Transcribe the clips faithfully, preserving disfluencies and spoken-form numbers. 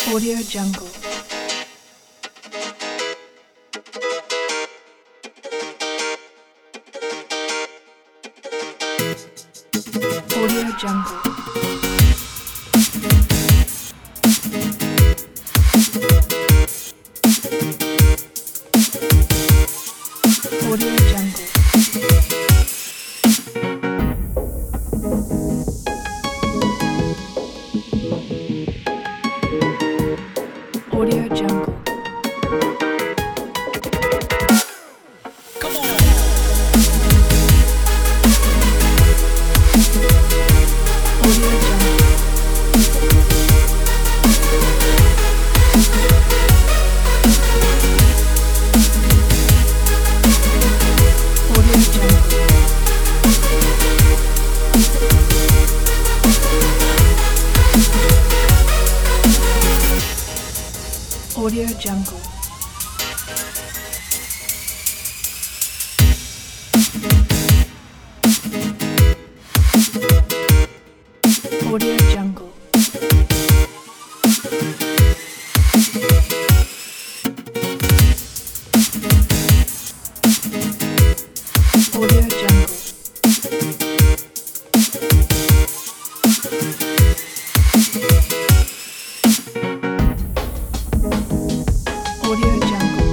Audio Jungle. Audio Jungle. Audio Jungle. Audio Jungle. Come on. Audio Jungle. Audio Jungle. Audio Jungle. Audio Jungle. Audio Jungle. Audio Jungle.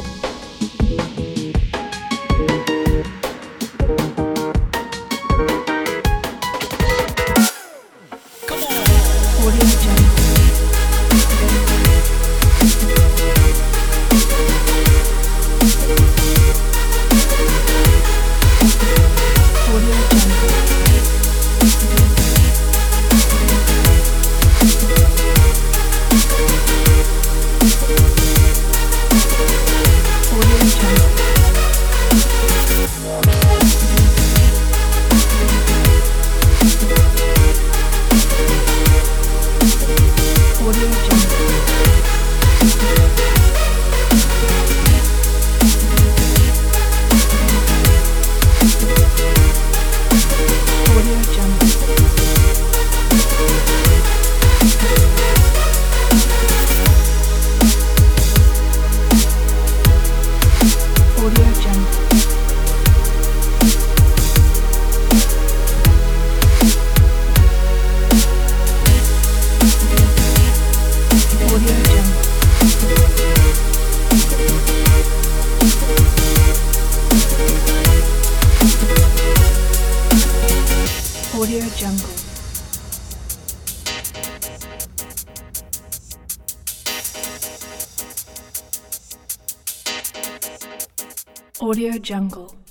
Come on. Audio Jungle. Audio Jungle. Audio Jungle. Audio Jungle. Audio Jungle. Audio Jungle. Audio Jungle. Audio Jungle. Audio Jungle.